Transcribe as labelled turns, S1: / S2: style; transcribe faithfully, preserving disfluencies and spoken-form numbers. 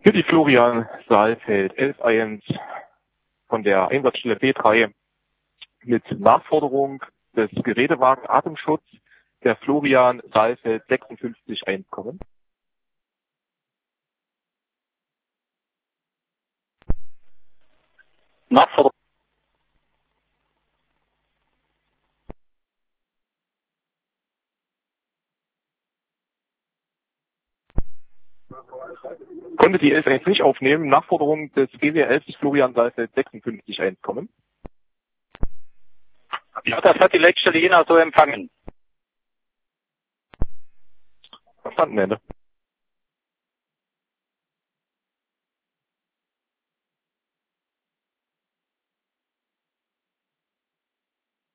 S1: Für die Florian Saalfeld elf eins von der Einsatzstelle B drei mit Nachforderung des Gerätewagen Atemschutz der Florian Saalfeld sechsundfünfzig eins kommen.
S2: Nachforderung.
S1: Konnte die elf eins nicht aufnehmen. Nachforderung des G W elf des Florian Saalfeld sechsundfünfzig eins kommen.
S2: Ja, das hat die Leitstelle Jena so empfangen.
S1: Verstanden, Ende.